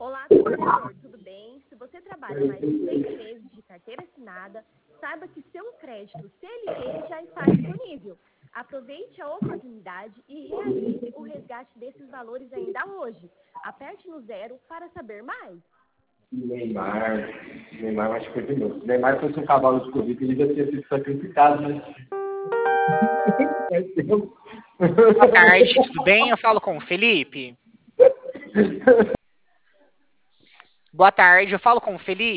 Olá, trabalhador, tudo bem? Se você trabalha mais de 6 meses de carteira assinada, saiba que seu crédito CLT já está disponível. Aproveite a oportunidade e realize o resgate desses valores ainda hoje. Aperte no 0 para saber mais. Neymar acho que foi de novo. Se Neymar fosse um cavalo de corrida, ele já tinha sido sacrificado, né? Boa tarde, tudo bem? Eu falo com o Felipe. Boa tarde, eu falo com o Felipe.